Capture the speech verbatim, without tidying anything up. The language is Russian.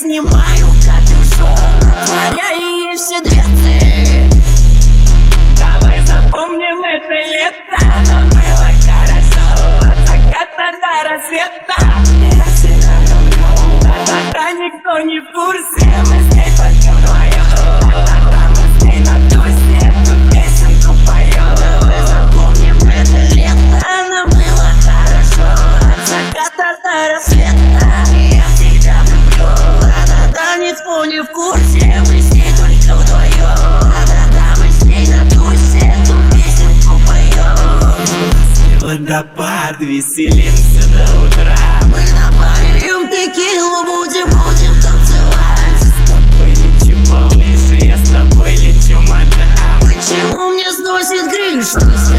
снимаю капюшон, твоя и все дверцы. Давай запомним это лето, нам было хорошо от заката до рассвета. Я всегда люблю, да-да-да, никто не в курсе. Мы с ней только вдвоем, да-да, мы с ней на тусе эту песенку поем. Давай запомним это лето, нам было хорошо от заката до рассвета. Я всегда люблю, да-да-да, никто не в курсе. Мы с ней только вдвоем, да-да-да, мы с ней на тусе эту песенку поем. Водопад, веселимся до утра. Мы напоим текилу, будем, будем танцевать. С тобой лечу ближе, я с тобой лечу, мадам. Почему мне сносит гриль, что